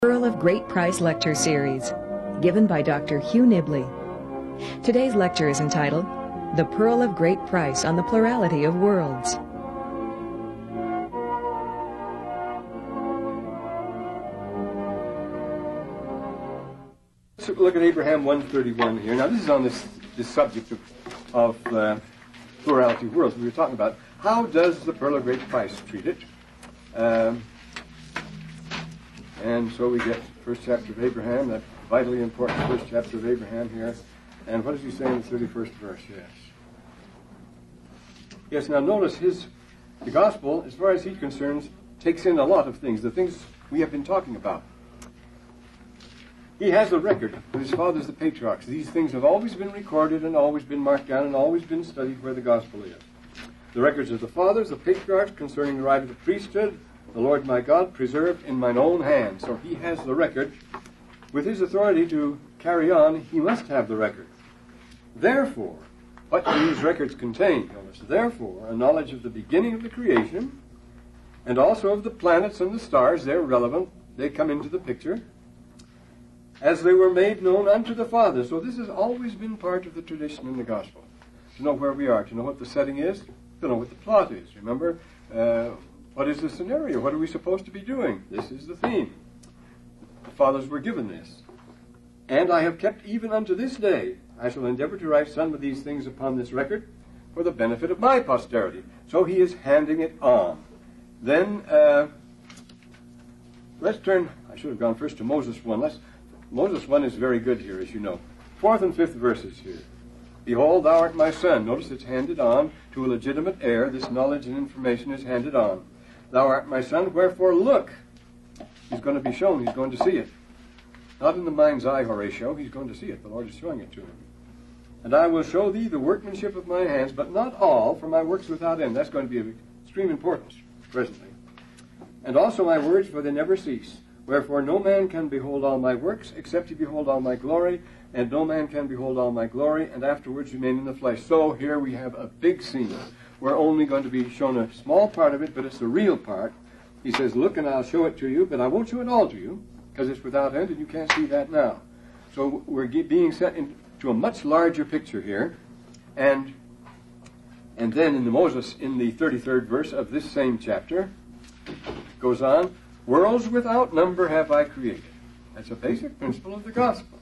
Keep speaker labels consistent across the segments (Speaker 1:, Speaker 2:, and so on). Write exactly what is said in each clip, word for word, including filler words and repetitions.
Speaker 1: Pearl of Great Price Lecture Series, given by Doctor Hugh Nibley. Today's lecture is entitled, The Pearl of Great Price on the Plurality of Worlds.
Speaker 2: Let's look at Abraham one thirty-one here. Now this is on this, this subject of, of uh, plurality of worlds we were talking about. How does the Pearl of Great Price treat it? Um, And so we get first chapter of Abraham, that vitally important first chapter of Abraham here. And what does he say in the thirty-first verse? Yes. Yes, now notice his, the gospel, as far as he concerns, takes in a lot of things, the things we have been talking about. He has a record with his fathers, the patriarchs. These things have always been recorded and always been marked down and always been studied where the gospel is. The records of the fathers, the patriarchs, concerning the right of the priesthood, the Lord my God preserved in mine own hand. So he has the record. With his authority to carry on, he must have the record. Therefore, what do these records contain? Notice, therefore, a knowledge of the beginning of the creation, and also of the planets and the stars, they're relevant, they come into the picture, as they were made known unto the fathers. So this has always been part of the tradition in the gospel. To know where we are, to know what the setting is, to know what the plot is. Remember, uh, what is the scenario? What are we supposed to be doing? This is the theme. The fathers were given this. And I have kept even unto this day. I shall endeavor to write some of these things upon this record for the benefit of my posterity. So he is handing it on. Then, uh, let's turn, I should have gone first to Moses one. Let's, Moses one is very good here, as you know. Fourth and fifth verses here. Behold, thou art my son. Notice it's handed on to a legitimate heir. This knowledge and information is handed on. Thou art my son, wherefore look. He's going to be shown. He's going to see it. Not in the mind's eye, Horatio. He's going to see it. The Lord is showing it to him. And I will show thee the workmanship of my hands, but not all, for my works without end. That's going to be of extreme importance presently. And also my words, for they never cease. Wherefore no man can behold all my works, except he behold all my glory, and no man can behold all my glory, and afterwards remain in the flesh. So here we have a big scene. We're only going to be shown a small part of it, but it's the real part. He says, look, and I'll show it to you, but I won't show it all to you, because it's without end, and you can't see that now. So we're being set into a much larger picture here. And and then in the Moses, in the thirty-third verse of this same chapter, goes on, worlds without number have I created. That's a basic principle of the gospel.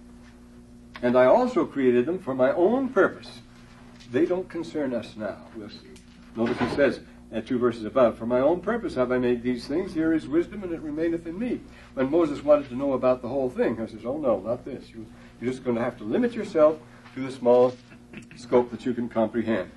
Speaker 2: And I also created them for my own purpose. They don't concern us now. We'll see. Notice he says, at two verses above, for my own purpose have I made these things. Here is wisdom, and it remaineth in me. When Moses wanted to know about the whole thing, I says, oh no, not this. You, you're just going to have to limit yourself to the small scope that you can comprehend.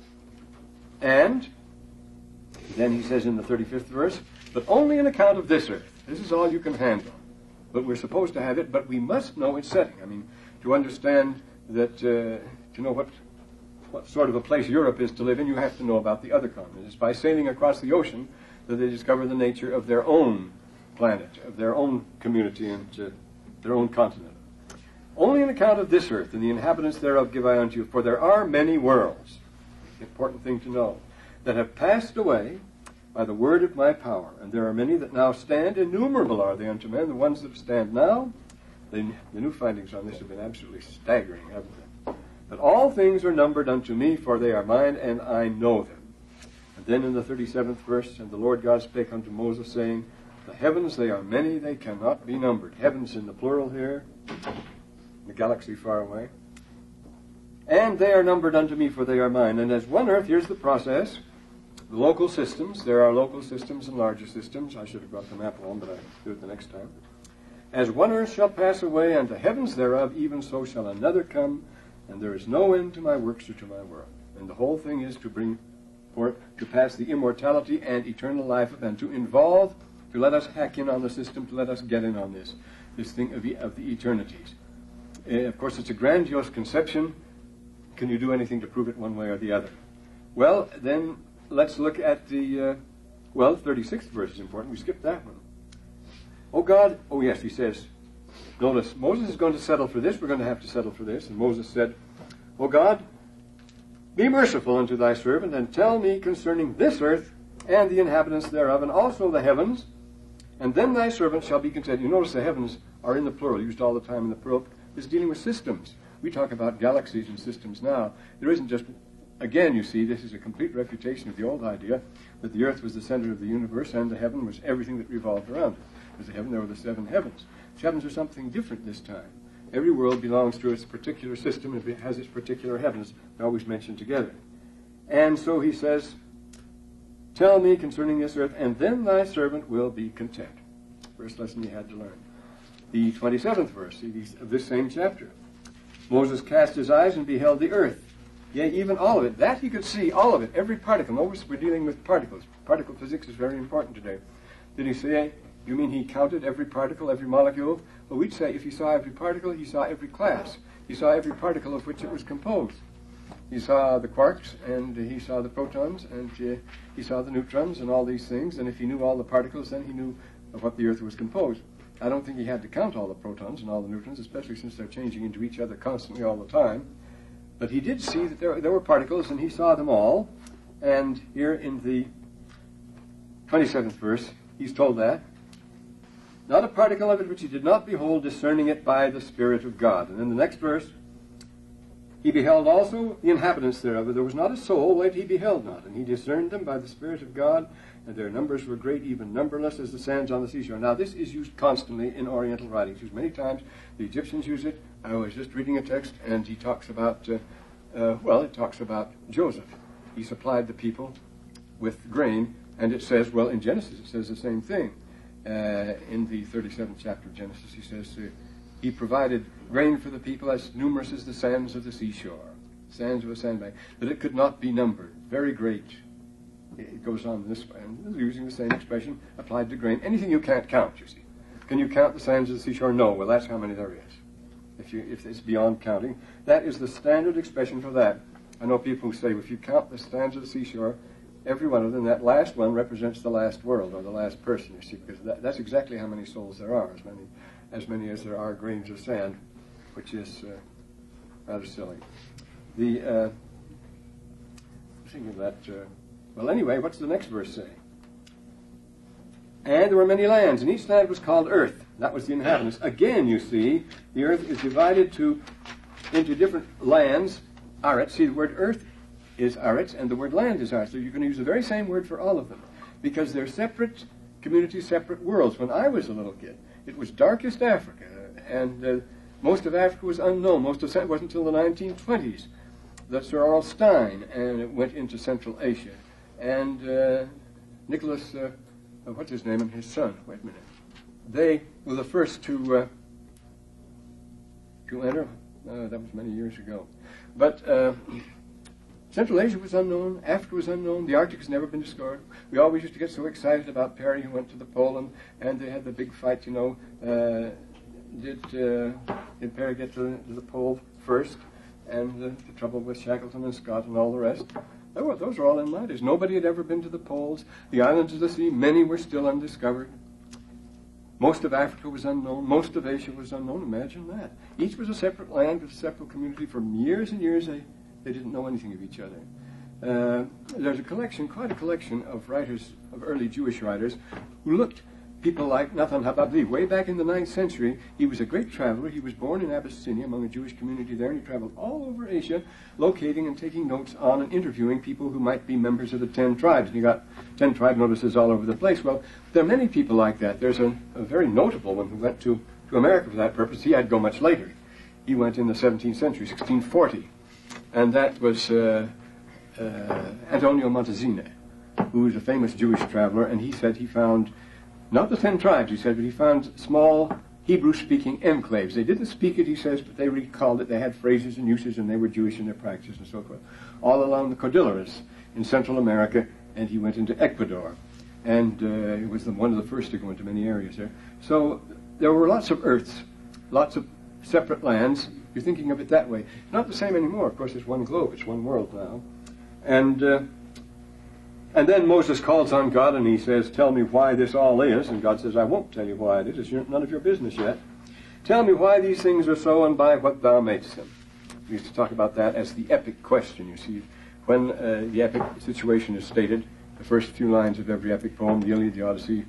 Speaker 2: And then he says in the thirty-fifth verse, but only on account of this earth. This is all you can handle. But we're supposed to have it, but we must know its setting. I mean, to understand that, uh, to know what what sort of a place Europe is to live in, you have to know about the other continents. It's by sailing across the ocean that they discover the nature of their own planet, of their own community, and uh, their own continent. Only on account of this earth and the inhabitants thereof give I unto you, for there are many worlds, important thing to know, that have passed away by the word of my power, and there are many that now stand. Innumerable are they unto men. The ones that stand now, they, the new findings on this have been absolutely staggering, haven't they? But all things are numbered unto me, for they are mine, and I know them. And then in the thirty-seventh verse, and the Lord God spake unto Moses, saying, the heavens, they are many, they cannot be numbered. Heavens in the plural here, the galaxy far away. And they are numbered unto me, for they are mine. And as one earth, here's the process, the local systems, there are local systems and larger systems. I should have brought the map along, but I'll do it the next time. As one earth shall pass away, and the heavens thereof, even so shall another come, and there is no end to my works or to my world. And the whole thing is to bring forth, to pass the immortality and eternal life of, and to involve, to let us hack in on the system, to let us get in on this, this thing of the, of the eternities. Uh, of course, it's a grandiose conception. Can you do anything to prove it one way or the other? Well, then let's look at the, uh, well, thirty-sixth verse is important. We skipped that one. Oh God, oh yes, he says, notice, Moses is going to settle for this. We're going to have to settle for this. And Moses said, O God, be merciful unto thy servant, and tell me concerning this earth and the inhabitants thereof, and also the heavens, And then thy servant shall be content. You notice the heavens are in the plural, used all the time in the plural. It's dealing with systems. We talk about galaxies and systems now. There isn't just, again, you see, this is a complete refutation of the old idea that the earth was the center of the universe and the heaven was everything that revolved around it. As the heaven, there were the seven heavens. The heavens are something different this time. Every world belongs to its particular system, and it has its particular heavens. They're always mentioned together. And so he says, tell me concerning this earth, and then thy servant will be content. First lesson you had to learn. The twenty-seventh verse of this same chapter. Moses cast his eyes and beheld the earth. Yea, even all of it. That he could see, all of it, every particle. Notice we're dealing with particles. Particle physics is very important today. Did he say, you mean he counted every particle, every molecule? Well, we'd say if he saw every particle, he saw every class. He saw every particle of which it was composed. He saw the quarks, and he saw the protons, and uh, he saw the neutrons, and all these things. And if he knew all the particles, then he knew of what the earth was composed. I don't think he had to count all the protons and all the neutrons, especially since they're changing into each other constantly all the time. But he did see that there, there were particles, and he saw them all. And here in the twenty-seventh verse, he's told that. Not a particle of it which he did not behold, discerning it by the Spirit of God. And in the next verse, he beheld also the inhabitants thereof. There was not a soul that he beheld not. And he discerned them by the Spirit of God, and their numbers were great, even numberless as the sands on the seashore. Now, this is used constantly in Oriental writings. Used many times. The Egyptians use it. I was just reading a text, and he talks about, uh, uh, well, it talks about Joseph. He supplied the people with grain, and it says, well, in Genesis it says the same thing. Uh, in the thirty-seventh chapter of Genesis, he says, uh, he provided grain for the people as numerous as the sands of the seashore, sands of a sandbank, that it could not be numbered. Very great. It goes on this way, and using the same expression applied to grain. Anything you can't count, you see. Can you count the sands of the seashore? No. Well, that's how many there is. If you, if it's beyond counting, that is the standard expression for that. I know people who say, if you count the sands of the seashore, every one of them, that last one represents the last world or the last person, you see, because that, that's exactly how many souls there are, as many as many as there are grains of sand, which is uh, rather silly. The, uh, thinking of that, uh, well, anyway, what's the next verse say? And there were many lands, and each land was called earth. That was the inhabitants. Again, you see, the earth is divided to into different lands. Aretz, see, the word earth is aretz, and the word land is aretz. So you're going to use the very same word for all of them, because they're separate communities, separate worlds. When I was a little kid, it was darkest Africa, and uh, most of Africa was unknown. Most of it wasn't until the nineteen twenties that Sir Arl Stein and it went into Central Asia. And uh, Nicholas, uh, uh, what's his name, and his son, wait a minute, they were the first to uh, to enter. Uh, that was many years ago. But uh, Central Asia was unknown, Africa was unknown, the Arctic has never been discovered. We always used to get so excited about Perry, who went to the pole, and, and they had the big fight, you know. Uh, did, uh, did Perry get to, to the pole first? And uh, the trouble with Shackleton and Scott and all the rest. Were, those are all in mind. Nobody had ever been to the poles. The islands of the sea, many were still undiscovered. Most of Africa was unknown. Most of Asia was unknown. Imagine that. Each was a separate land with a separate community. For years and years, they, they didn't know anything of each other. Uh, there's a collection, quite a collection of writers, of early Jewish writers, who looked, people like Nathan Hababli. Way back in the ninth century, he was a great traveler. He was born in Abyssinia among a Jewish community there, and he traveled all over Asia, locating and taking notes on and interviewing people who might be members of the ten tribes. And you got ten tribe notices all over the place. Well, there are many people like that. There's a, a very notable one who went to, to America for that purpose. He had to go much later. He went in the seventeenth century, sixteen forty. And that was uh, uh, Antonio Montezine, who was a famous Jewish traveler, and he said he found not the ten tribes, he said, but he found small Hebrew-speaking enclaves. They didn't speak it, he says, but they recalled it. They had phrases and uses, and they were Jewish in their practices and so forth. All along the Cordilleras in Central America, and he went into Ecuador. And uh, he was the, one of the first to go into many areas there. So there were lots of earths, lots of separate lands. You're thinking of it that way. Not the same anymore. Of course, it's one globe. It's one world now. And... Uh, And then Moses calls on God and he says, tell me why this all is. And God says, I won't tell you why it is. It's none of your business yet. Tell me why these things are so and by what thou madest them. We used to talk about that as the epic question, you see. When uh, the epic situation is stated, the first few lines of every epic poem, the Iliad, the Odyssey,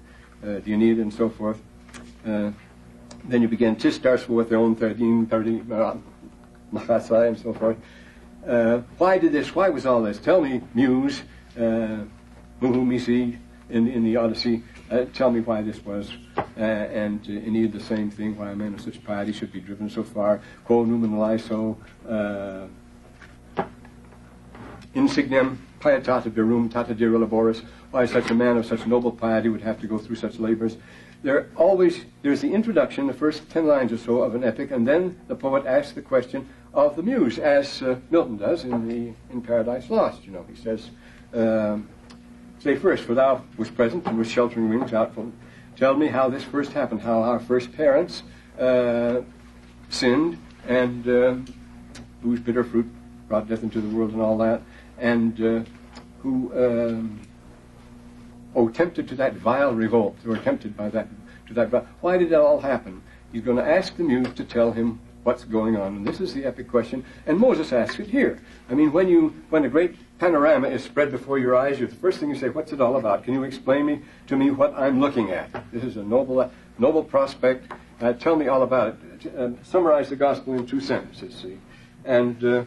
Speaker 2: uh, the Aeneid and so forth. Uh, then you begin, tis starts with their own thirteen, thirty, Machasai and so forth. Uh, why did this? Why was all this? Tell me, Muse, uh, Muhumisi in, in the Odyssey, uh, tell me why this was. Uh, and uh, Aeneid the same thing, why a man of such piety should be driven so far. Quo numen lyso, uh, insignem pietata virum tata dira laboris, why such a man of such noble piety would have to go through such labors. There always, there's the introduction, the first ten lines or so of an epic, and then the poet asks the question of the muse, as uh, Milton does in the in Paradise Lost. You know, he says, um, say first, for thou wast present and with sheltering wings outful, tell me how this first happened, how our first parents uh, sinned, and uh, whose bitter fruit brought death into the world and all that, and uh, who, um, oh, tempted to that vile revolt, who were tempted by that, to that, why did it all happen? He's going to ask the muse to tell him what's going on, and this is the epic question, and Moses asks it here. I mean, when you, when a great panorama is spread before your eyes, you're the first thing you say, what's it all about? Can you explain me to me what I'm looking at? This is a noble, noble prospect. Uh, tell me all about it. Uh, summarize the gospel in two sentences, see. And uh,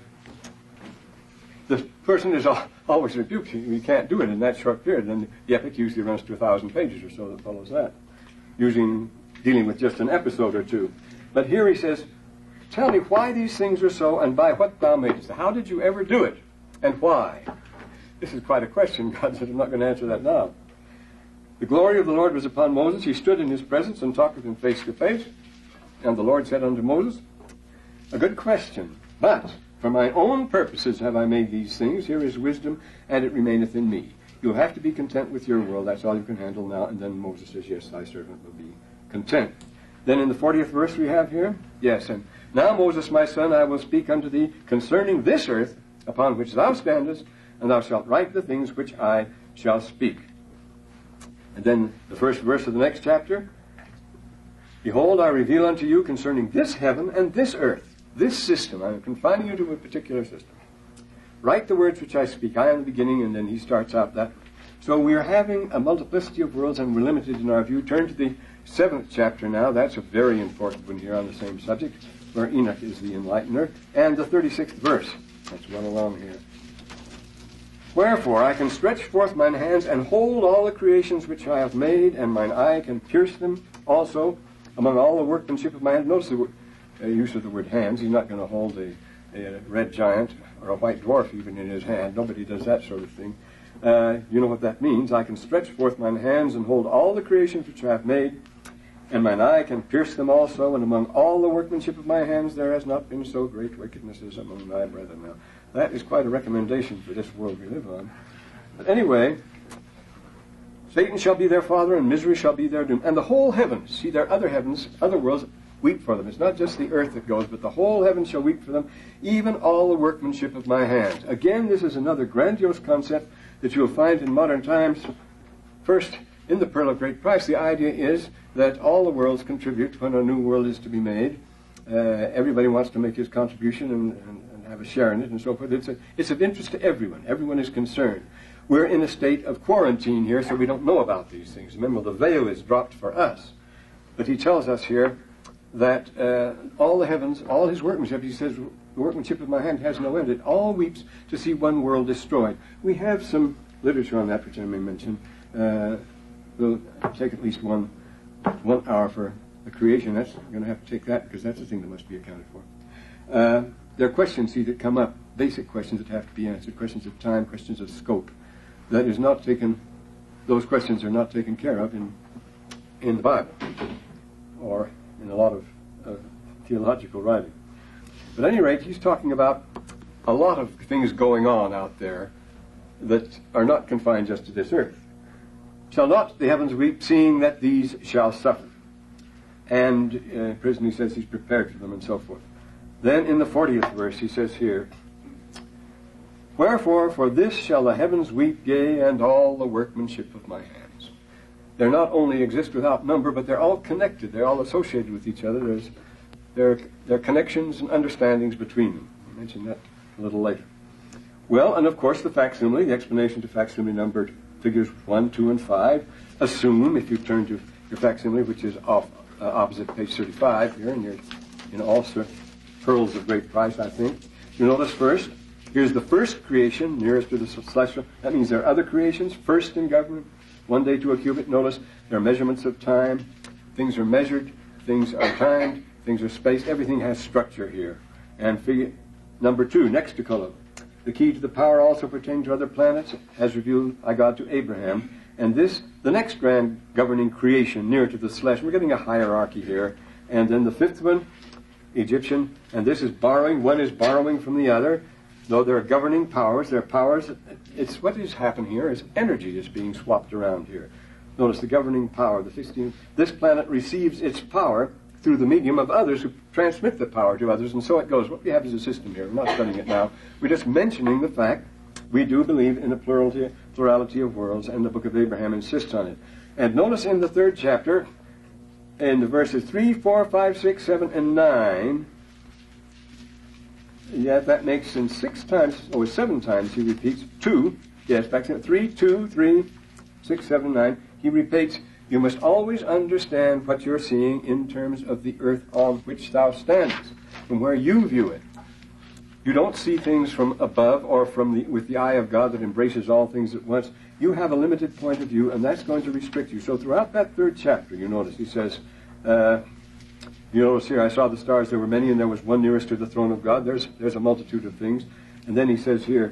Speaker 2: the person is al- always rebuked. You can't do it in that short period, and the epic usually runs to a thousand pages or so that follows that, using, dealing with just an episode or two. But here he says, tell me why these things are so, and by what thou madest. How did you ever do it, and why? This is quite a question. God said, I'm not going to answer that now. The glory of the Lord was upon Moses. He stood in his presence and talked with him face to face. And the Lord said unto Moses, a good question, but for my own purposes have I made these things. Here is wisdom, and it remaineth in me. You'll have to be content with your world. That's all you can handle now. And then Moses says, yes, thy servant will be content. Then in the fortieth verse we have here, yes, and now, Moses, my son, I will speak unto thee concerning this earth upon which thou standest, and thou shalt write the things which I shall speak. And then the first verse of the next chapter, behold, I reveal unto you concerning this heaven and this earth, this system. I am confining you to a particular system. Write the words which I speak. I am the beginning, and then he starts out that. So we are having a multiplicity of worlds, and we're limited in our view. Turn to the seventh chapter now. That's a very important one here on the same subject, where Enoch is the enlightener, and the thirty-sixth verse. That's well along here. Wherefore I can stretch forth mine hands and hold all the creations which I have made, and mine eye can pierce them also among all the workmanship of my hand. Notice the uh, use of the word hands. He's not going to hold a, a red giant or a white dwarf even in his hand. Nobody does that sort of thing. Uh, you know what that means. I can stretch forth mine hands and hold all the creations which I have made, and mine eye can pierce them also, and among all the workmanship of my hands there has not been so great wickedness as among thy brethren. Now, that is quite a recommendation for this world we live on. But anyway, Satan shall be their father, and misery shall be their doom. And the whole heavens, see, there are other heavens, other worlds, weep for them. It's not just the earth that goes, but the whole heavens shall weep for them, even all the workmanship of my hands. Again, this is another grandiose concept that you'll find in modern times. First, in the Pearl of Great Price, the idea is that all the worlds contribute when a new world is to be made. Uh, everybody wants to make his contribution and, and, and have a share in it and so forth. It's, a, it's of interest to everyone. Everyone is concerned. We're in a state of quarantine here, so we don't know about these things. Remember, the veil is dropped for us. But he tells us here that uh, all the heavens, all his workmanship, he says, the workmanship of my hand has no end. It all weeps to see one world destroyed. We have some literature on that, which I may mention. Uh, we'll take at least one one hour for the creation. That's I'm going to have to take that because that's the thing that must be accounted for. Uh, there are questions, see, that come up, basic questions that have to be answered, questions of time, questions of scope. That is not taken, those questions are not taken care of in in the Bible or in a lot of uh, theological writing. But at any rate, he's talking about a lot of things going on out there that are not confined just to this earth. Shall not the heavens weep, seeing that these shall suffer? And uh, prison, he says he's prepared for them and so forth. Then in the fortieth verse he says here, wherefore for this shall the heavens weep, yea, and all the workmanship of my hands. They not only exist without number, but they're all connected. They're all associated with each other. There's there, there are connections and understandings between them. I'll mention that a little later. Well, and of course the facsimile, the explanation to facsimile numbered figures one, two, and five. assume, if you turn to your facsimile, which is off uh, opposite page thirty-five here, and you're in all sorts pearls of great price, I think. You notice first, here's the first creation, nearest to the celestial. That means there are other creations, first in government, one day to a cubit. Notice there are measurements of time. Things are measured, things are timed, things are spaced. Everything has structure here. And figure number two, next to Kolob. The key to the power also pertaining to other planets, as revealed by God to Abraham. And this, the next grand governing creation, near to the celestial. We're getting a hierarchy here. And then the fifth one, Egyptian. And this is borrowing. One is borrowing from the other. Though there are governing powers, there are powers. It's what has happened here is energy is being swapped around here. Notice the governing power, the sixteenth. This planet receives its power through the medium of others who transmit the power to others, and so it goes. What we have is a system here. We're not studying it now. We're just mentioning the fact we do believe in a plurality, plurality of worlds, and the book of Abraham insists on it. And notice in the third chapter, in the verses three, four, five, six, seven, and nine, yeah, that makes in six times, or seven times he repeats, two, yes, back to three, two, three, six, seven, nine. He repeats, you must always understand what you're seeing in terms of the earth on which thou standest, from where you view it. You don't see things from above or from the, with the eye of God that embraces all things at once. You have a limited point of view, and that's going to restrict you. So throughout that third chapter, you notice, he says, uh, you notice here, I saw the stars, there were many, and there was one nearest to the throne of God. There's, there's a multitude of things. And then he says here,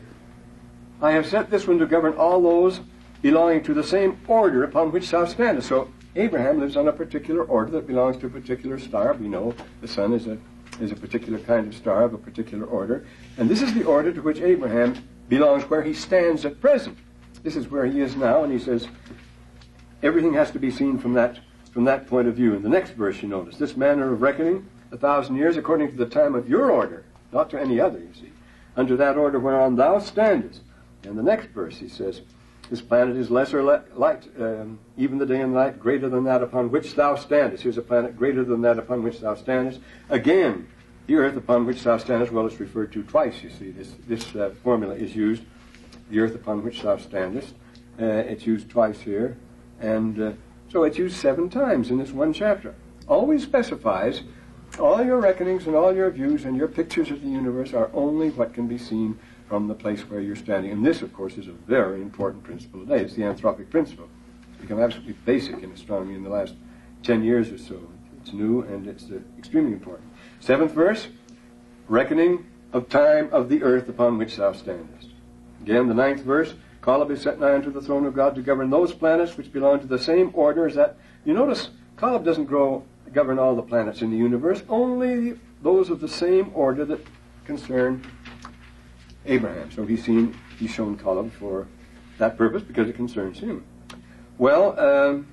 Speaker 2: I have set this one to govern all those belonging to the same order upon which thou standest. So Abraham lives on a particular order that belongs to a particular star. We know the sun is a, is a particular kind of star of a particular order. And this is the order to which Abraham belongs, where he stands at present. This is where he is now, and he says everything has to be seen from that from that point of view. In the next verse, you notice, this manner of reckoning a thousand years according to the time of your order, not to any other, you see, unto that order whereon thou standest. And the next verse, he says, this planet is lesser le- light, um, even the day and night greater than that upon which thou standest. Here's a planet greater than that upon which thou standest. Again, the earth upon which thou standest, well, it's referred to twice, you see. This, this uh, formula is used, the earth upon which thou standest. Uh, it's used twice here. And uh, so it's used seven times in this one chapter. Always specifies all your reckonings and all your views and your pictures of the universe are only what can be seen from the place where you're standing. And this, of course, is a very important principle today. It's the anthropic principle. It's become absolutely basic in astronomy in the last ten years or so. It's new and it's uh, extremely important. Seventh verse, reckoning of time of the earth upon which thou standest. Again, the ninth verse, Kolob is set nigh unto the throne of God to govern those planets which belong to the same order as that. You notice, Kolob doesn't grow, govern all the planets in the universe, only those of the same order that concern Abraham. So he's seen, he's shown Kolob for that purpose because it concerns him. Well, um,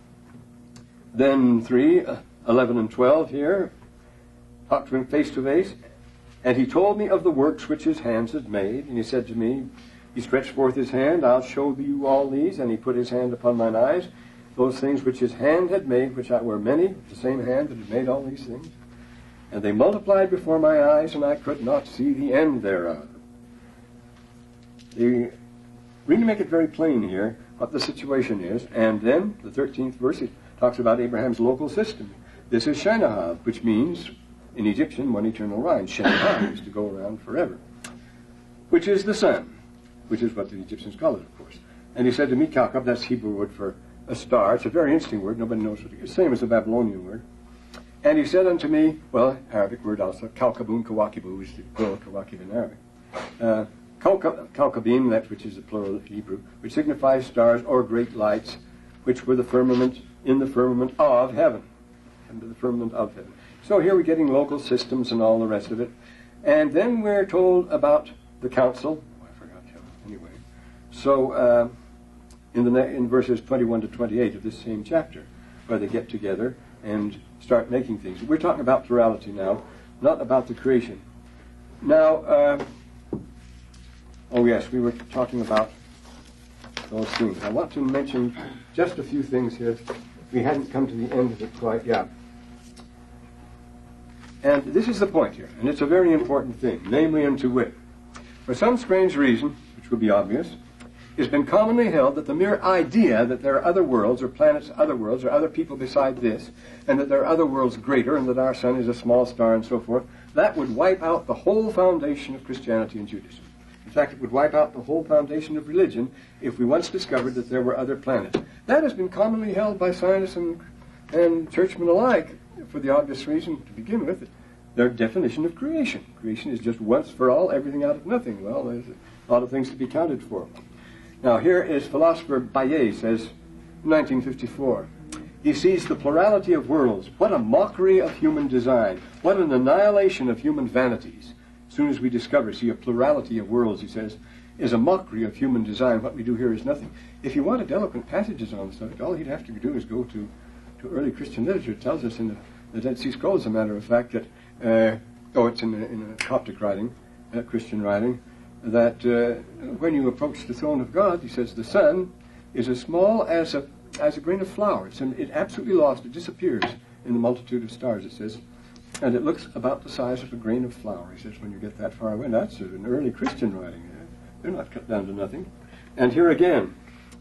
Speaker 2: then three, uh, eleven and twelve here, talked to him face to face, and he told me of the works which his hands had made, and he said to me, he stretched forth his hand, I'll show you all these, and he put his hand upon mine eyes, those things which his hand had made, which I were many, the same hand that had made all these things. And they multiplied before my eyes, and I could not see the end thereof. They really make it very plain here what the situation is. And then the thirteenth verse, it talks about Abraham's local system. This is Shinahab, which means, in Egyptian, one eternal rhyme. Shinahab is to go around forever, which is the sun, which is what the Egyptians call it, of course. And he said to me, Kalkab, that's Hebrew word for a star. It's a very interesting word. Nobody knows what it is. Same as the Babylonian word. And he said unto me, well, Arabic word also, Kalkabun Kawakibu is the plural Kawakib in Arabic. Uh, Kalkabim, that which is the plural of Hebrew, which signifies stars or great lights, which were the firmament, in the firmament of heaven. Under the firmament of heaven. So here we're getting local systems and all the rest of it. And then we're told about the council. Oh, I forgot him. Anyway. So uh, in the in verses twenty-one to twenty-eight of this same chapter, where they get together and start making things. We're talking about plurality now, not about the creation. Now, uh, oh yes, we were talking about those things. I want to mention just a few things here. We hadn't come to the end of it quite yet. And this is the point here, and it's a very important thing, namely and to wit. For some strange reason, which will be obvious, has been commonly held that the mere idea that there are other worlds or planets, other worlds, or other people beside this, and that there are other worlds greater, and that our sun is a small star and so forth, that would wipe out the whole foundation of Christianity and Judaism. In fact, it would wipe out the whole foundation of religion if we once discovered that there were other planets. That has been commonly held by scientists and, and churchmen alike, for the obvious reason, to begin with, their definition of creation. Creation is just once for all, everything out of nothing. Well, there's a lot of things to be counted for. Now, here is philosopher Bayet, says, nineteen fifty-four. He sees the plurality of worlds. What a mockery of human design. What an annihilation of human vanities. As soon as we discover, see, a plurality of worlds, he says, is a mockery of human design. What we do here is nothing. If you wanted eloquent passages on the subject, all he'd have to do is go to, to early Christian literature. It tells us in the, the Dead Sea Scrolls, as a matter of fact, that, uh, oh, it's in a, in a Coptic writing, uh, Christian writing, that uh, when you approach the throne of God, he says, the sun is as small as a as a grain of flour. It's an, it absolutely lost. It disappears in the multitude of stars, it says. And it looks about the size of a grain of flour, he says, when you get that far away. That's an early Christian writing. They're not cut down to nothing. And here again.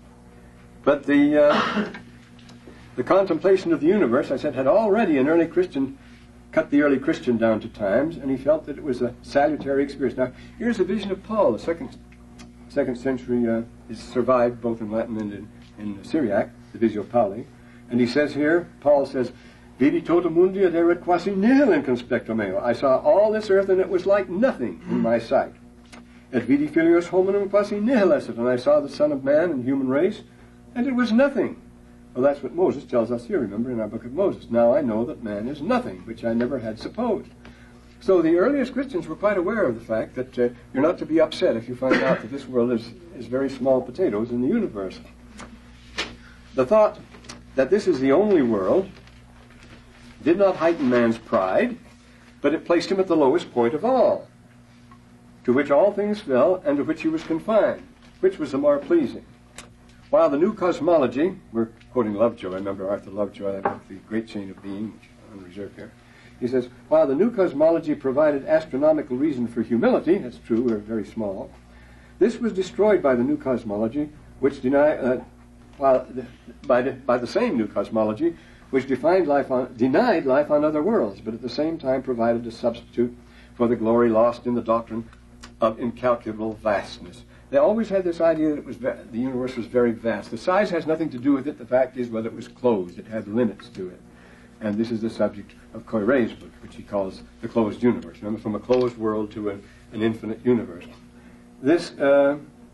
Speaker 2: But the, uh, the contemplation of the universe, I said, had already an early Christian cut the early Christian down to times, and he felt that it was a salutary experience. Now, here's a vision of Paul. The second, second century uh, is survived both in Latin and in, in Syriac, the Visio Pauli. And he says here, Paul says, Vidi tota mundi ad erat quasi nihil in conspecto meo. I saw all this earth, and it was like nothing in my sight. Et vidi filios hominum quasi nihil esset. And I saw the Son of Man and human race, and it was nothing. Well, that's what Moses tells us here, remember, in our book of Moses. Now I know that man is nothing, which I never had supposed. So the earliest Christians were quite aware of the fact that uh, you're not to be upset if you find out that this world is, is very small potatoes in the universe. The thought that this is the only world did not heighten man's pride, but it placed him at the lowest point of all, to which all things fell and to which he was confined. Which was the more pleasing? While the new cosmology, we're quoting Lovejoy, remember Arthur Lovejoy, that book, The Great Chain of Being, which is on reserve here. He says, while the new cosmology provided astronomical reason for humility, that's true, we're very small, this was destroyed by the new cosmology, which deny, uh, while the, by, the, by the same new cosmology, which defined life on, denied life on other worlds, but at the same time provided a substitute for the glory lost in the doctrine of incalculable vastness. They always had this idea that it was va- the universe was very vast. The size has nothing to do with it. The fact is whether it was closed. It had limits to it. And this is the subject of Koyray's book, which he calls the closed universe. Remember, from a closed world to a, an infinite universe. This, uh,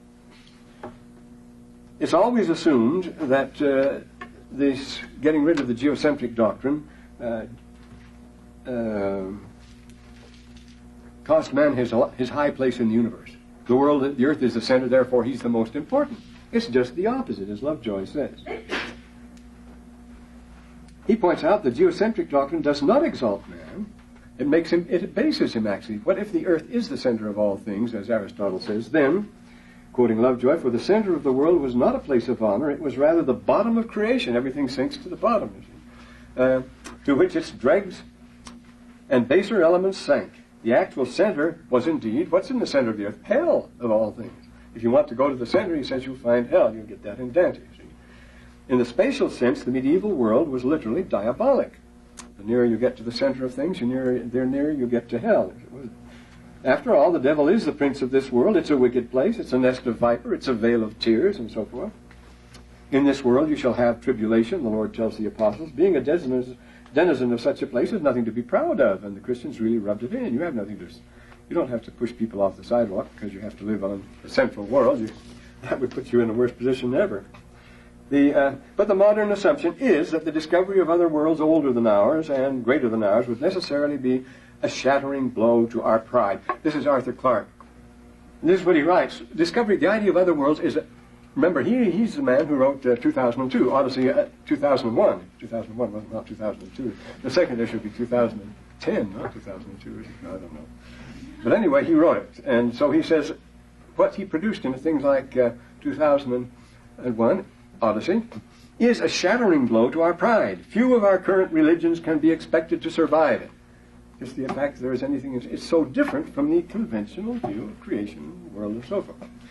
Speaker 2: it's always assumed that uh, this getting rid of the geocentric doctrine uh, uh, cost man his, his high place in the universe. The world, the earth is the center, therefore he's the most important. It's just the opposite, as Lovejoy says. He points out the geocentric doctrine does not exalt man. It makes him, it bases him actually. What if the earth is the center of all things, as Aristotle says? Then, quoting Lovejoy, for the center of the world was not a place of honor, it was rather the bottom of creation. Everything sinks to the bottom, you see, uh, to which its dregs and baser elements sank. The actual center was indeed, what's in the center of the earth? Hell, of all things. If you want to go to the center, he says you'll find hell. You'll get that in Dante, you see. In the spatial sense, the medieval world was literally diabolic. The nearer you get to the center of things, the nearer, the nearer you get to hell. After all, the devil is the prince of this world. It's a wicked place. It's a nest of viper. It's a vale of tears, and so forth. In this world you shall have tribulation, the Lord tells the apostles. Being a denizen, denizen of such a place is nothing to be proud of, and the Christians really rubbed it in. You have nothing to... You don't have to push people off the sidewalk because you have to live on the central world. You, that would put you in a worse position than ever. The, uh, but the modern assumption is that the discovery of other worlds older than ours and greater than ours would necessarily be a shattering blow to our pride. This is Arthur Clarke. This is what he writes. Discovery, the idea of other worlds is... A, remember, he, he's the man who wrote uh, two thousand two, Odyssey uh, two thousand one. two thousand one, well, not two thousand two. The second issue would be two thousand ten, not two thousand two. I don't know. But anyway, he wrote it. And so he says what he produced in things like uh, two thousand one, Odyssey, is a shattering blow to our pride. Few of our current religions can be expected to survive it. It's the fact that there is anything, it's so different from the conventional view of creation, the world, and so forth.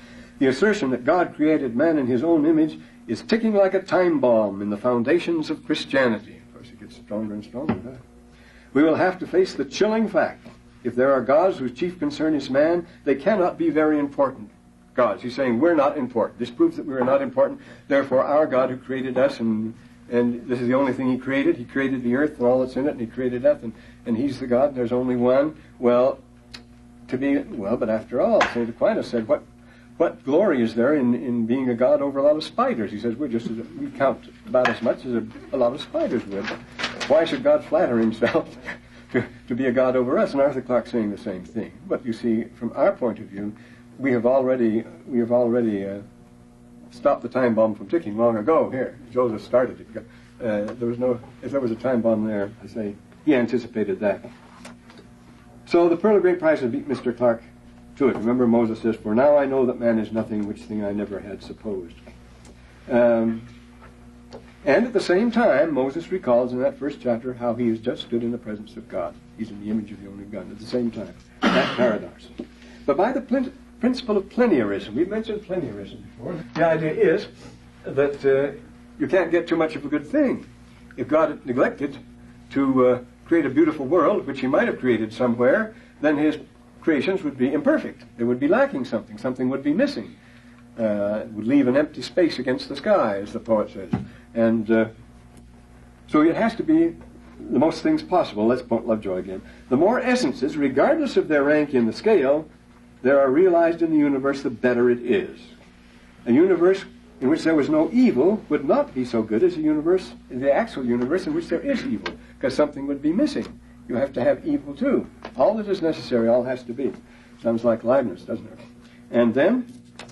Speaker 2: The assertion that God created man in his own image is ticking like a time bomb in the foundations of Christianity. Of course, it gets stronger and stronger. Huh? We will have to face the chilling fact. If there are gods whose chief concern is man, they cannot be very important gods. He's saying we're not important. This proves that we are not important. Therefore, our God who created us, and and this is the only thing he created. He created the earth and all that's in it, and he created us, and, and he's the God, and there's only one. Well, to be, well, but after all, Saint Aquinas said, what what glory is there in, in being a God over a lot of spiders? He says, we're just, as, we count about as much as a, a lot of spiders would. Why should God flatter himself to, to be a God over us? And Arthur Clarke's saying the same thing. But you see, from our point of view, we have already, we have already uh, stopped the time bomb from ticking long ago. Here, Joseph started it. Uh, there was no, if there was a time bomb there, I say, he anticipated that. So the Pearl of Great Price has beat Mister Clarke to it. Remember, Moses says, "For now I know that man is nothing, which thing I never had supposed." Um, and at the same time, Moses recalls in that first chapter how he has just stood in the presence of God. He's in the image of the only God. At the same time, that paradox. But by the pl- principle of plenarism, we've mentioned plenarism before. The idea is that uh, you can't get too much of a good thing. If God had neglected to uh, create a beautiful world, which he might have created somewhere, then his creations would be imperfect. They would be lacking something. Something would be missing. Uh, it would leave an empty space against the sky, as the poet says. And uh, so it has to be the most things possible. Let's quote Lovejoy again. The more essences, regardless of their rank in the scale, there are realized in the universe, the better it is. A universe in which there was no evil would not be so good as a universe, the actual universe in which there is evil, because something would be missing. You have to have evil too. All that is necessary, all has to be. Sounds like Leibniz, doesn't it? And then,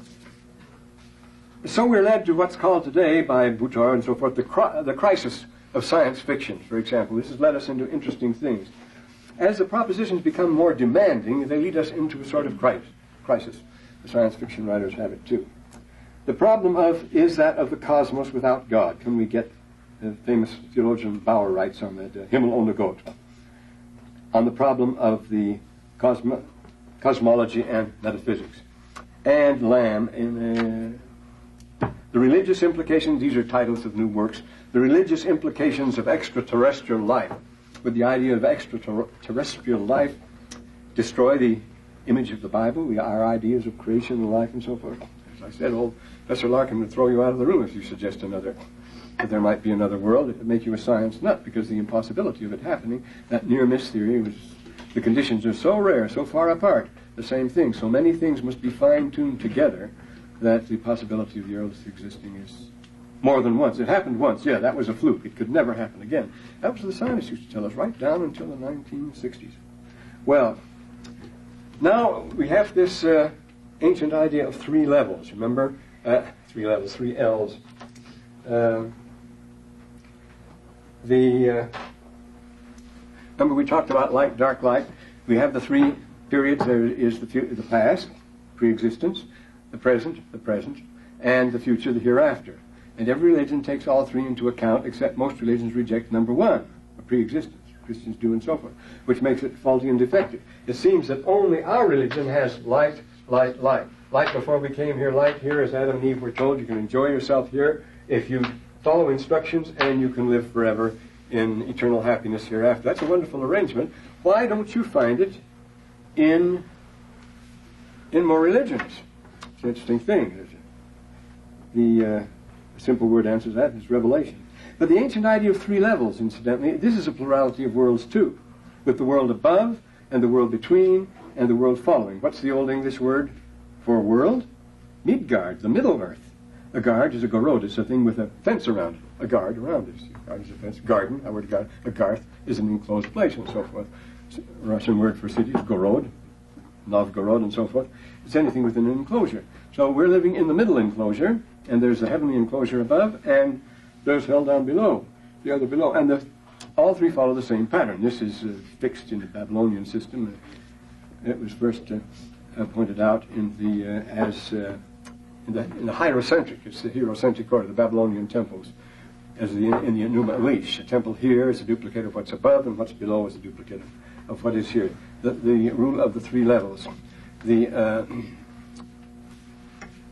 Speaker 2: so we're led to what's called today by Butor and so forth, the, cri- the crisis of science fiction, for example. This has led us into interesting things. As the propositions become more demanding, they lead us into a sort of crisis. The science fiction writers have it too. The problem of is that of the cosmos without God. Can we get, the famous theologian Bauer writes on that, uh, Himmel ohne Gott, on the problem of the cosmo- cosmology and metaphysics. And Lamb, in uh, the religious implications, these are titles of new works, the religious implications of extraterrestrial life. Would the idea of extraterrestrial life destroy the image of the Bible, the, our ideas of creation and life and so forth? As I said, old Professor Larkin would throw you out of the room if you suggest another, that there might be another world. It would make you a science nut because the impossibility of it happening, that near-miss theory, was, the conditions are so rare, so far apart, the same thing. So many things must be fine-tuned together that the possibility of the earth existing is more than once. It happened once, yeah, that was a fluke. It could never happen again. That was what the scientists used to tell us right down until the nineteen sixties. Well, now we have this uh, ancient idea of three levels. Remember? Uh, three levels, three L's. Uh, the uh, remember we talked about light, dark light. We have the three periods. There is the, fu- the past, pre-existence, the present, the present, and the future, the hereafter. And every religion takes all three into account, except most religions reject number one, a pre-existence. Christians do and so forth, which makes it faulty and defective. It seems that only our religion has light, light, light. Light before we came here, light here, as Adam and Eve were told. You can enjoy yourself here if you follow instructions, and you can live forever in eternal happiness hereafter. That's a wonderful arrangement. Why don't you find it in, in more religions? It's an interesting thing. The uh, simple word answers that is revelation. But the ancient idea of three levels, incidentally, this is a plurality of worlds too, with the world above, and the world between, and the world following. What's the old English word for world? Midgard, the middle earth. A guard is a gorod, it's a thing with a fence around it, a guard around it. A guard is a fence. Garden, a word guard. A garth is an enclosed place, and so forth. Russian word for city is gorod, Novgorod, and so forth. It's anything within an enclosure. So we're living in the middle enclosure, and there's a heavenly enclosure above, and there's hell down below, the other below. And the, all three follow the same pattern. This is uh, fixed in the Babylonian system. It was first uh, uh, pointed out in the uh, as uh, in, the, in the hierocentric. It's the hierocentric order, the Babylonian temples, as the, in the Enuma Elish. A temple here is a duplicate of what's above, and what's below is a duplicate of, of what is here. The, the rule of the three levels. The uh,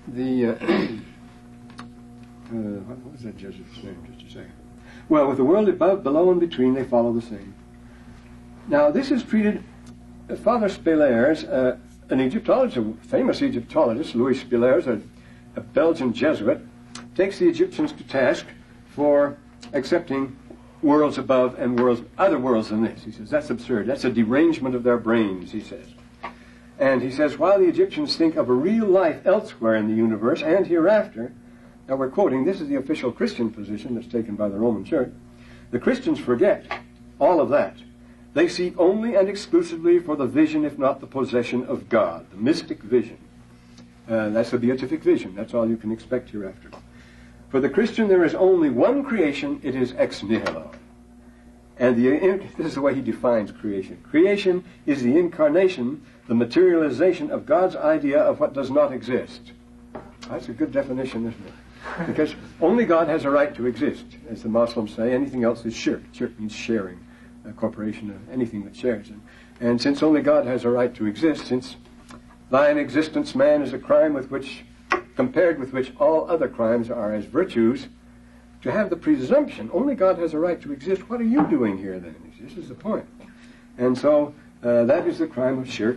Speaker 2: the, uh, uh, what was that Jesuit's name, just a second? Well, with the world above, below, and between, they follow the same. Now, this is treated, uh, Father Spelaers, uh, an Egyptologist, a famous Egyptologist, Louis Spelaers, a, a Belgian Jesuit, takes the Egyptians to task for accepting worlds above and worlds, other worlds than this. He says, that's absurd. That's a derangement of their brains, he says. And he says, while the Egyptians think of a real life elsewhere in the universe and hereafter, now we're quoting, this is the official Christian position that's taken by the Roman Church, the Christians forget all of that. They seek only and exclusively for the vision, if not the possession of God, the mystic vision. Uh, that's the beatific vision. That's all you can expect hereafter. For the Christian, there is only one creation. It is ex nihilo. And the, this is the way he defines creation. Creation is the incarnation, the materialization of God's idea of what does not exist. That's a good definition, isn't it? Because only God has a right to exist. As the Muslims say, anything else is shirk. Shirk means sharing. A corporation of anything that shares. And, and since only God has a right to exist, since thine existence, man, is a crime with which, compared with which all other crimes are as virtues, to have the presumption, only God has a right to exist, what are you doing here then? This is the point. And so uh, that is the crime of shirk,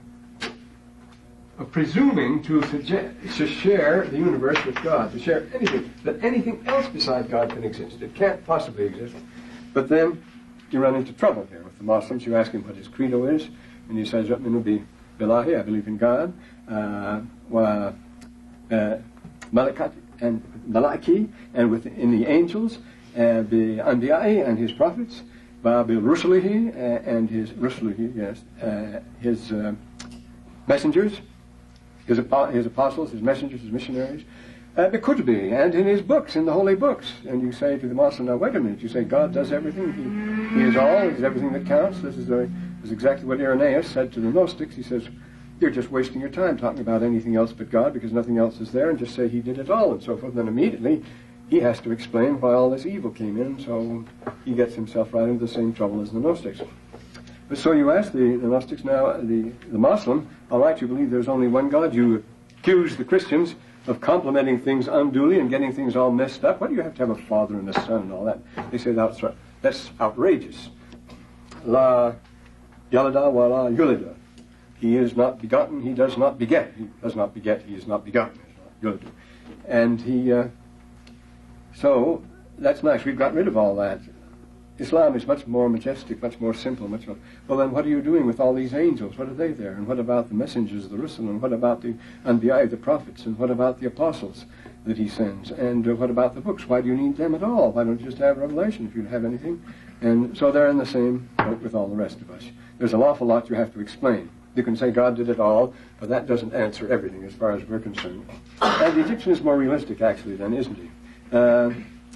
Speaker 2: of presuming to, suggest, to share the universe with God, to share anything, that anything else besides God can exist. It can't possibly exist. But then you run into trouble here with the Muslims. You ask him what his credo is, and he says, "Yu'minu billahi, I believe in God, uh, wa uh, malakat and malaki, and within the angels, uh, bi anbiya'i and his prophets, wa bil rusulihi uh, and his rusulihi, yes, uh, his uh, messengers, his his apostles, his messengers, his missionaries." Uh, it could be, and in his books, in the holy books. And you say to the Muslim, now wait a minute, you say God does everything, he, he is all, he's everything that counts. This is, the, this is exactly what Irenaeus said to the Gnostics. He says, you're just wasting your time talking about anything else but God because nothing else is there, and just say he did it all and so forth. And then immediately he has to explain why all this evil came in, so he gets himself right into the same trouble as the Gnostics. But so you ask the, the Gnostics now, the, the Muslim, all right, you believe there's only one God, you accuse the Christians of complimenting things unduly and getting things all messed up. Why do you have to have a father and a son and all that? They say that's, that's outrageous. La yalada wa la yulida. He is not begotten, he does not beget. He does not beget, he is not begotten. Yulida. And he, uh, so, that's nice. We've got rid of all that. Islam is much more majestic, much more simple, much more... Well, then what are you doing with all these angels? What are they there? And what about the messengers, the Rusul? And what about the Anbiya, the prophets? And what about the apostles that he sends? And uh, what about the books? Why do you need them at all? Why don't you just have Revelation if you have anything? And so they're in the same boat with all the rest of us. There's an awful lot you have to explain. You can say God did it all, but that doesn't answer everything as far as we're concerned. And the Egyptian is more realistic, actually, then, isn't he? Uh,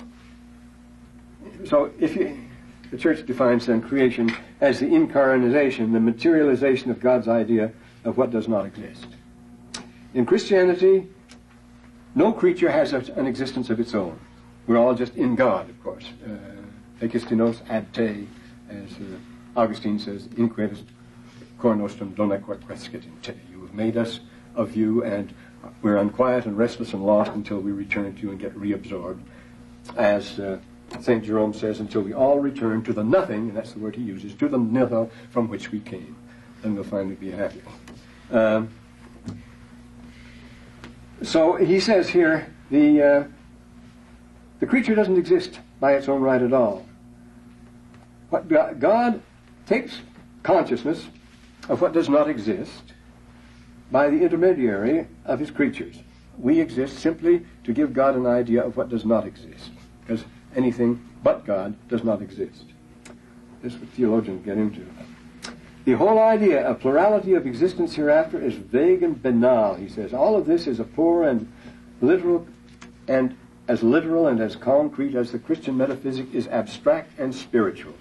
Speaker 2: so if you... The Church defines then creation as the incarnation, the materialization of God's idea of what does not exist. In Christianity, no creature has a, an existence of its own. We're all just in God, of course. Ekistinos ad te, as uh, Augustine says, inquetus cor nostrum donequar crescit in te. You have made us of you, and we're unquiet and restless and lost until we return to you and get reabsorbed. As... Uh, Saint Jerome says, until we all return to the nothing, and that's the word he uses, to the nihil from which we came. Then we'll finally be happy. Um, so he says here, the, uh, the creature doesn't exist by its own right at all. What God takes consciousness of what does not exist by the intermediary of his creatures. We exist simply to give God an idea of what does not exist. Because anything but God does not exist. This is what theologians get into. The whole idea of plurality of existence hereafter is vague and banal, he says. All of this is a poor and literal, and as literal and as concrete as the Christian metaphysic is abstract and spiritual.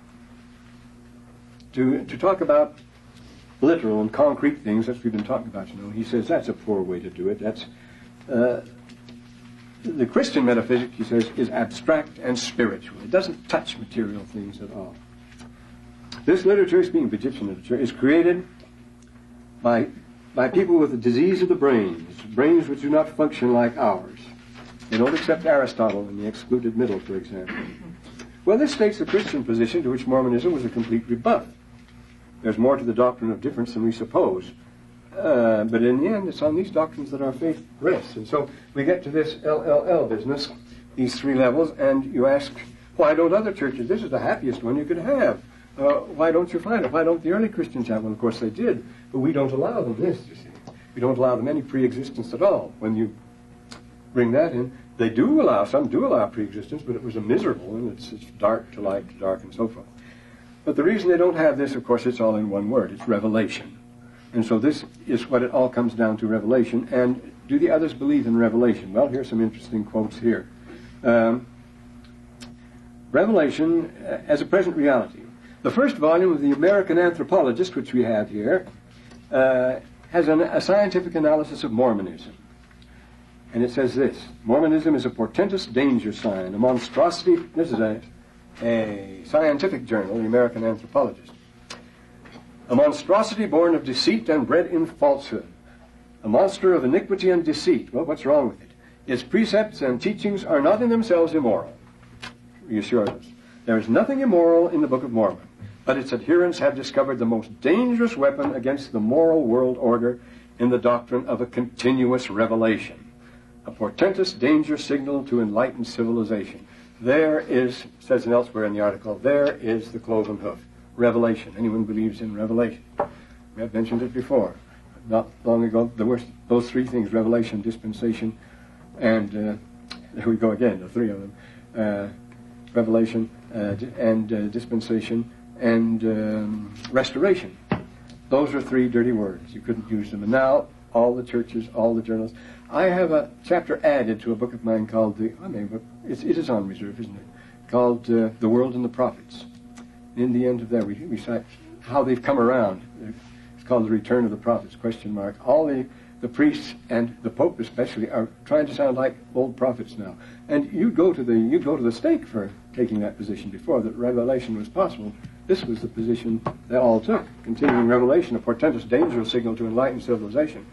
Speaker 2: To, to talk about literal and concrete things, that's what we've been talking about, you know, he says that's a poor way to do it. That's... Uh, The Christian metaphysic, he says, is abstract and spiritual. It doesn't touch material things at all. This literature, speaking of Egyptian literature, is created by by people with a disease of the brains, brains which do not function like ours. They don't accept Aristotle in the excluded middle, for example. Well, this states the Christian position to which Mormonism was a complete rebuff. There's more to the doctrine of difference than we suppose. Uh, but in the end, it's on these doctrines that our faith rests. And so we get to this L L L business, these three levels, and you ask, why don't other churches? This is the happiest one you could have. Uh, why don't you find it? Why don't the early Christians have one? Of course they did, but we don't allow them this, you see. We don't allow them any pre-existence at all. When you bring that in, they do allow, some do allow pre-existence, but it was a miserable, and it's, it's dark to light to dark and so forth. But the reason they don't have this, of course, it's all in one word. It's revelation. And so this is what it all comes down to, revelation. And do the others believe in revelation? Well, here's some interesting quotes here. Um, revelation uh, as a present reality. The first volume of the American Anthropologist, which we have here, uh, has an, a scientific analysis of Mormonism. And it says this: Mormonism is a portentous danger sign, a monstrosity. This is a, a scientific journal, the American Anthropologist. A monstrosity born of deceit and bred in falsehood. A monster of iniquity and deceit. Well, what's wrong with it? Its precepts and teachings are not in themselves immoral. He assures us. There is nothing immoral in the Book of Mormon, but its adherents have discovered the most dangerous weapon against the moral world order in the doctrine of a continuous revelation. A portentous danger signal to enlightened civilization. There is, says it elsewhere in the article, there is the cloven hoof. Revelation. Anyone believes in revelation. We have mentioned it before. Not long ago, there were those three things: revelation, dispensation, and uh, there we go again, the three of them. Uh, revelation, uh, and uh, dispensation, and um, restoration. Those are three dirty words. You couldn't use them. And now, all the churches, all the journals. I have a chapter added to a book of mine called the, I mean, it's, it is on reserve, isn't it? Called uh, The World and the Prophets. In the end of that, we, we cite how they've come around. It's called The Return of the Prophets, question mark. All the, the priests and the Pope especially are trying to sound like old prophets now. And you go to the you go to the stake for taking that position before, that revelation was possible. This was the position they all took. Continuing revelation, a portentous danger signal to enlightened civilization.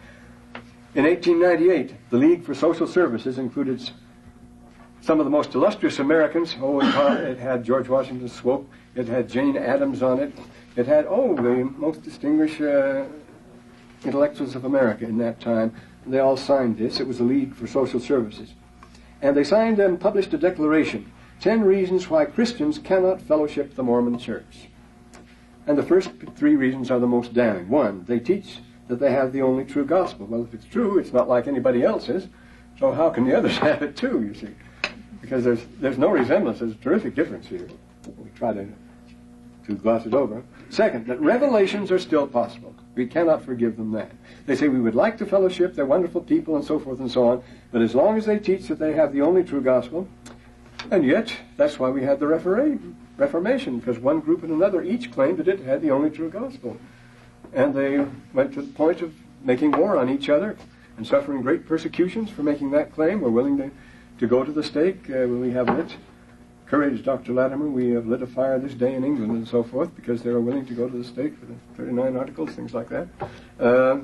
Speaker 2: In eighteen ninety-eight, the League for Social Services included some of the most illustrious Americans. Oh, it had George Washington Swope. It had Jane Addams on it. It had, oh, the most distinguished uh, intellectuals of America in that time. They all signed this. It was the League for Social Services. And they signed and published a declaration, Ten Reasons Why Christians Cannot Fellowship the Mormon Church. And the first three reasons are the most damning. One, they teach that they have the only true gospel. Well, if it's true, it's not like anybody else's. So how can the others have it too, you see? Because there's there's no resemblance. There's a terrific difference here. We try to, to gloss it over. Second, that revelations are still possible. We cannot forgive them that. They say we would like to fellowship, they're wonderful people and so forth and so on, but as long as they teach that they have the only true gospel, and yet that's why we had the Reformation, because one group and another each claimed that it had the only true gospel. And they went to the point of making war on each other and suffering great persecutions for making that claim. We're willing to, to go to the stake. Uh, we have lit, courage, Doctor Latimer, we have lit a fire this day in England and so forth because they were willing to go to the stake for the thirty-nine articles, things like that. Uh,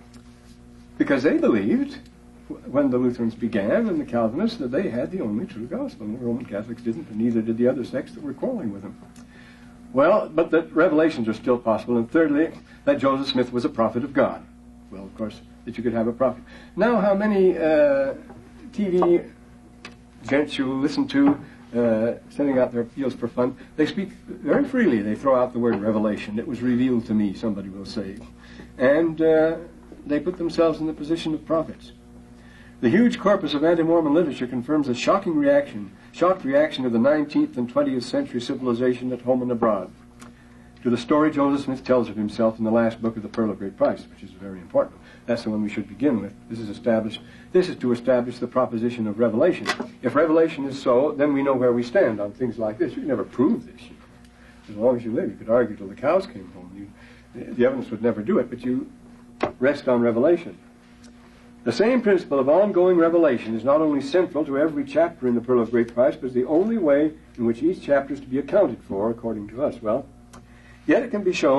Speaker 2: because they believed, when the Lutherans began and the Calvinists, that they had the only true gospel. And the Roman Catholics didn't, and neither did the other sects that were quarreling with them. Well, but the revelations are still possible. And thirdly, that Joseph Smith was a prophet of God. Well, of course, that you could have a prophet. Now, how many uh, T V gents you listen to uh, sending out their appeals for fun, they speak very freely. They throw out the word revelation. It was revealed to me, somebody will say. And uh, they put themselves in the position of prophets. The huge corpus of anti-Mormon literature confirms a shocking reaction, shocked reaction of the nineteenth and twentieth century civilization at home and abroad to the story Joseph Smith tells of himself in the last book of The Pearl of Great Price, which is very important. That's the one we should begin with. This is established. This is to establish the proposition of revelation. If revelation is so, then we know where we stand on things like this. You can never prove this. As long as you live, you could argue till the cows came home. You, the evidence would never do it, but you rest on revelation. The same principle of ongoing revelation is not only central to every chapter in The Pearl of Great Price, but is the only way in which each chapter is to be accounted for, according to us. Well, yet it can be shown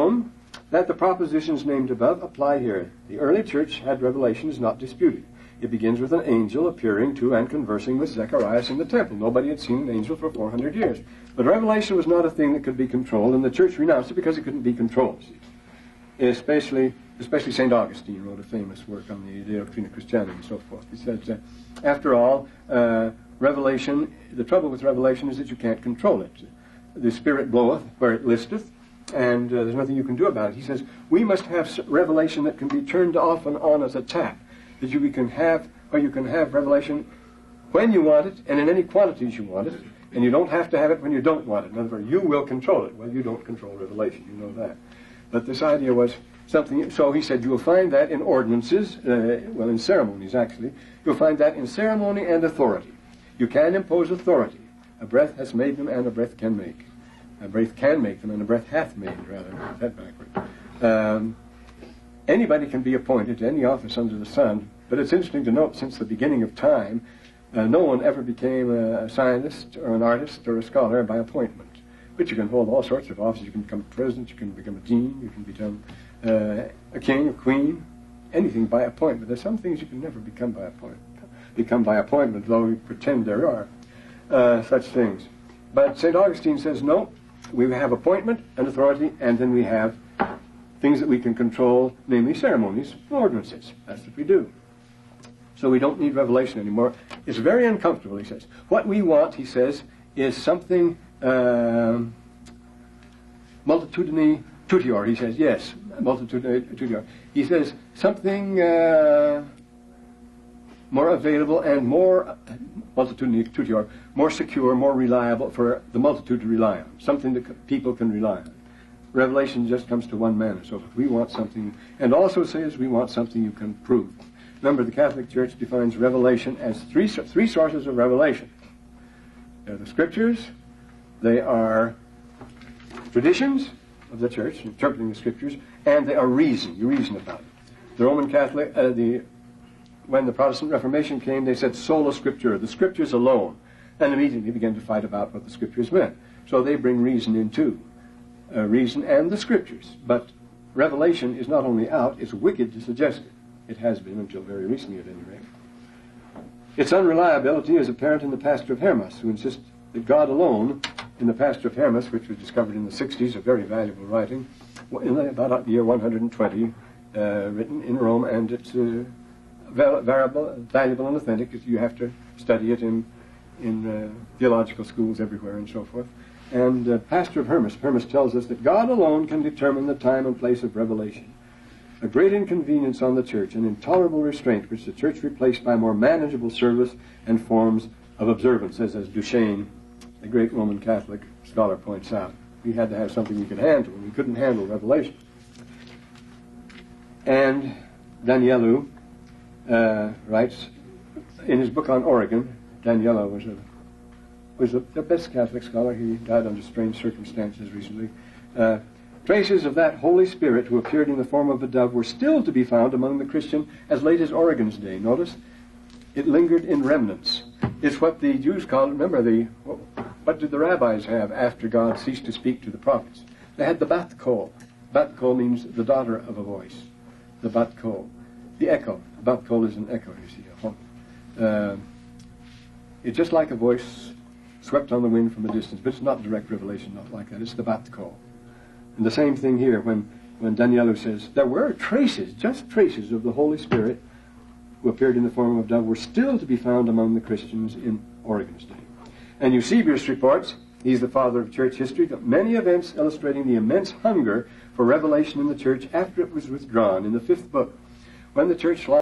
Speaker 2: that the propositions named above apply here. The early church had revelations not disputed. It begins with an angel appearing to and conversing with Zacharias in the temple. Nobody had seen an angel for four hundred years. But revelation was not a thing that could be controlled, and the church renounced it because it couldn't be controlled. Especially, especially Saint Augustine wrote a famous work on the doctrine of Christianity and so forth. He said, uh, after all, uh, revelation, the trouble with revelation is that you can't control it. The Spirit bloweth where it listeth, and uh, there's nothing you can do about it. He says, we must have revelation that can be turned off and on as a tap. That you can have, or you can have revelation when you want it and in any quantities you want it, and you don't have to have it when you don't want it. In other words, you will control it. Well, you don't control revelation, you know that. But this idea was something, so he said, you will find that in ordinances, uh, well, in ceremonies actually, you'll find that in ceremony and authority. You can impose authority. A breath has made them, and a breath can make. A breath can make them, and a breath hath made, rather, that backward. Um, Anybody can be appointed to any office under the sun, but it's interesting to note, since the beginning of time, uh, no one ever became a scientist or an artist or a scholar by appointment. But you can hold all sorts of offices. You can become president, you can become a dean, you can become uh, a king, a queen, anything by appointment. There's some things you can never become by appointment, become by appointment, though we pretend there are uh, such things. But Saint Augustine says, no, we have appointment and authority, and then we have things that we can control, namely ceremonies and ordinances. That's what we do. So we don't need revelation anymore. It's very uncomfortable, he says. What we want, he says, is something uh, multitudini tutior. He says, yes, multitudini tutior. He says, something uh, more available and more, uh, multitudini tutior, more secure, more reliable for the multitude to rely on. Something that people can rely on. Revelation just comes to one man. So if we want something, and also says we want something you can prove. Remember, the Catholic Church defines revelation as three three sources of revelation. They're the Scriptures, they are traditions of the Church, interpreting the Scriptures, and they are reason. You reason about it. The Roman Catholic, uh, the when the Protestant Reformation came, they said sola Scriptura, the Scriptures alone, and immediately began to fight about what the Scriptures meant. So they bring reason in too. Uh, reason and the Scriptures. But revelation is not only out, it's wicked to suggest it. It has been until very recently, at any rate. Its unreliability is apparent in the Pastor of Hermas, who insists that God alone, in the Pastor of Hermas, which was discovered in the sixties, a very valuable writing, in about the year one hundred twenty, uh, written in Rome, and it's uh, variable, valuable and authentic. You have to study it in, in uh, theological schools everywhere and so forth. And uh, Pastor of Hermas, Hermas tells us that God alone can determine the time and place of revelation. A great inconvenience on the church, an intolerable restraint which the church replaced by more manageable service and forms of observance, as, as Duchesne, the great Roman Catholic scholar, points out. We had to have something we could handle, and we couldn't handle revelation. And Danielou uh, writes, in his book on Oregon, Danielou was a was the, the best Catholic scholar. He died under strange circumstances recently. Uh, traces of that Holy Spirit who appeared in the form of a dove were still to be found among the Christian as late as Origen's day. Notice, it lingered in remnants. It's what the Jews called, remember, the what did the rabbis have after God ceased to speak to the prophets? They had the bat kol. Bat kol means the daughter of a voice. The bat kol. The echo. Bat kol is an echo, you see. Uh, it's just like a voice swept on the wind from a distance, but it's not direct revelation, not like that. It's the bat kol. And the same thing here when, when Danielou says, there were traces, just traces of the Holy Spirit who appeared in the form of a dove were still to be found among the Christians in Origen's day. And Eusebius reports, he's the father of church history, that many events illustrating the immense hunger for revelation in the church after it was withdrawn in the fifth book, when the church